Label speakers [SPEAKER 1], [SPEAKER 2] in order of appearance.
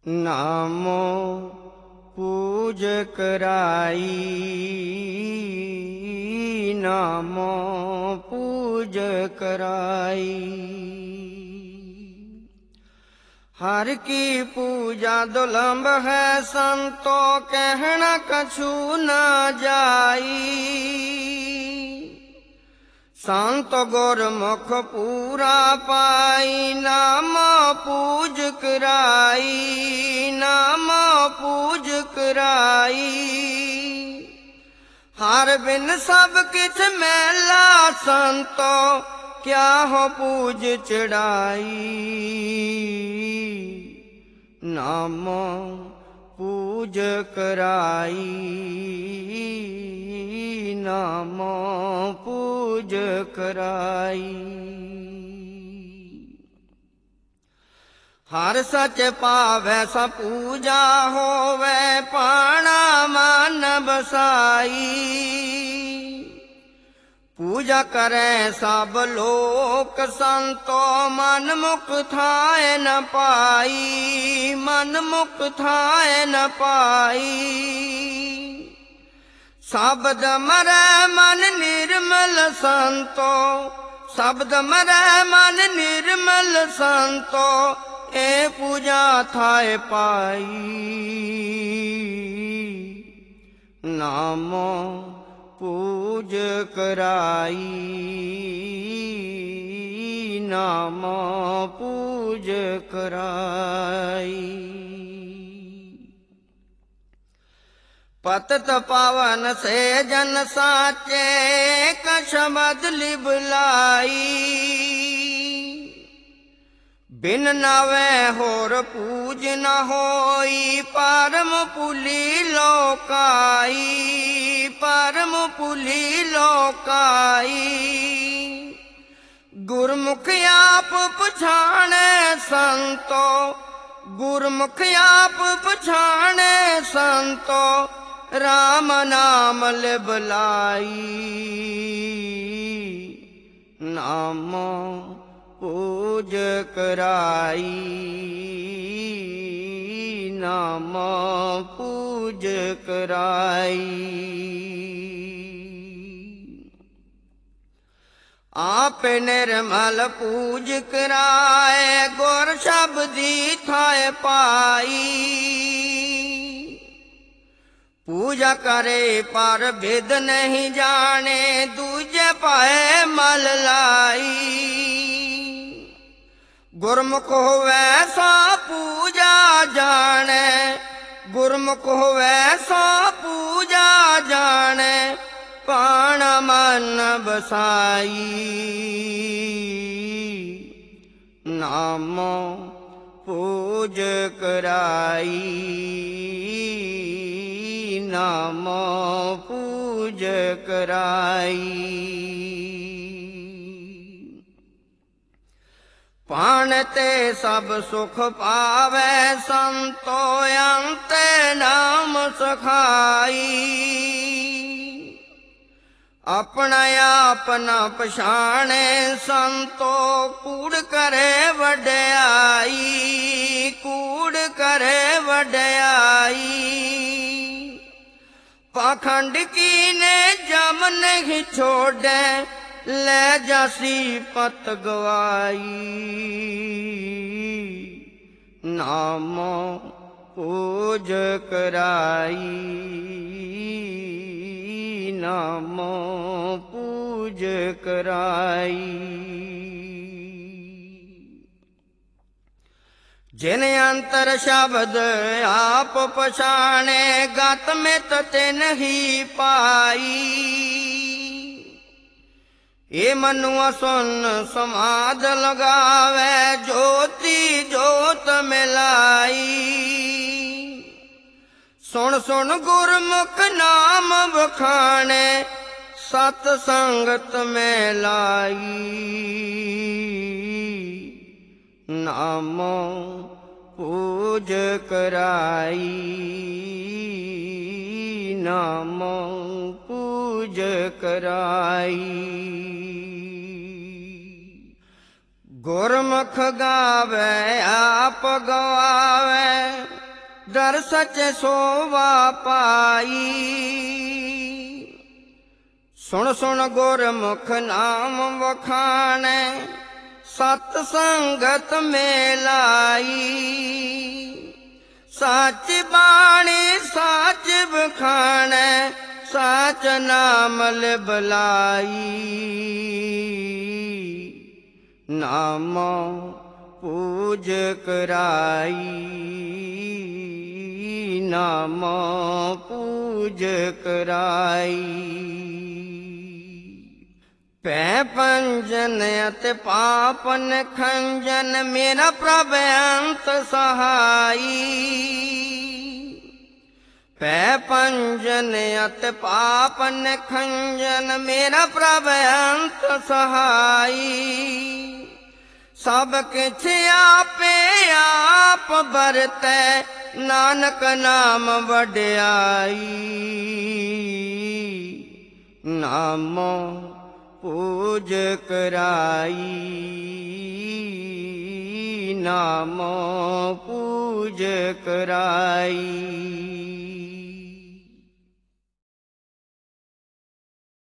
[SPEAKER 1] नामो पूज कराई, नामो पूज कराई। हर की पूजा दुलंभ है, संतो कहना कछु न जाई। संत गुरमुख पूरा पाई, नाम पूज कराई, नाम पूज कराई। हर बिन सब किछ मैला, संतो क्या हो पूज चढ़ाई। नाम पूज कराई, नाम पूज कराई। हर सच पावै स पूजा होवै, पाणा मन बसाई। पूजा करे सब लोक संतो, मन मुख थाए न पाई, मन मुख थाए न पाई। शब्द मरै मन निर्मल संतो, शब्द मरै मन निर्मल संतो, ए पूजा थाए पाई। नामो पूज कराई, नाम पूज कराई। पतत पावन से जन साचे, कछ बदली बुलाई। बिन नावे होर पूज न होई, परम पुली लोकाई, परम पुली लोकाई। गुरमुख आप पछाणे संतो, गुरमुख आप पछाणे संतो, राम नाम लिबलाई। नाम पूज कराई, नाम पूज कराई। आप निर्मल पूज कराए, गुर शब्दी थाए पाई। पूजा करे पर भेद नहीं जाने, दूजे पाए मल लाई। गुरमुख होवै सा पूजा जाने, गुरमुख होवै सा पूजा जाने, पाण मन बसाई। नाम पूज कराई, नाम पूज कराई। पाण ते सब सुख पावै संतो, अंत नाम सखाई। अपना आपना पछाणे संतो, कूड़ करे वड्याई, कूड़ करे वड्याई। पाखंड कीने जम नहीं छोड़े, ले जासी पत गवाई। नाम पूज कराई, नाम पूज कराई। जिन अंतर शब्द आप पछाणे, गत मित तिन ही पाई। ए मनुआ सुन समाध लगावे, ज्योति ज्योत मिलाई। सुन सुन गुरमुख नाम बखाने, सत संगत में लाई। नाम पूज कराई, नाम पूज कराई। ਗੁਰਮੁਖ ਗਾਵੇ ਆਪ ਗਵਾਵੇ, ਦਰ ਸਚ ਸੋਵਾ ਪਾਈ। ਸੁਣ ਸੁਣ ਗੁਰਮੁਖ ਨਾਮ ਵਖਾਣੈ, ਸਤ ਸੰਗਤ ਮੇਲਾਈ। ਸੱਚ ਬਾਣੀ ਸੱਚ ਬਖਾਣੈ, ਸੱਚ ਨਾਮ ਲਿਬਲਾਈ। ਨਾਮੋ ਪੂਜ ਕਰਾਈ, ਨਾਮੋ ਪੂਜ ਕਰਾਈ। ਪੈ ਪੰਜਨ ਅਤਿ ਪਾਪਨ ਖੰਜਨ, ਮੇਰਾ ਪ੍ਰਭ ਅੰਤ ਸਹਾਈ। ਪੈ ਪੰਜਨ ਅਤਿ ਪਾਪਨ ਖੰਜਨ, ਮੇਰਾ ਪ੍ਰਭ ਅੰਤ ਸਹਾਈ। ਸਭ ਕਿਛ ਆਪੇ ਆਪ ਵਰਤੈ, ਨਾਨਕ ਨਾਮ ਵਡਿਆਈ। ਨਾਮੋ ਪੂਜ ਕਰਾਈ, ਨਾਮੋ ਪੂਜ ਕਰਾਈ।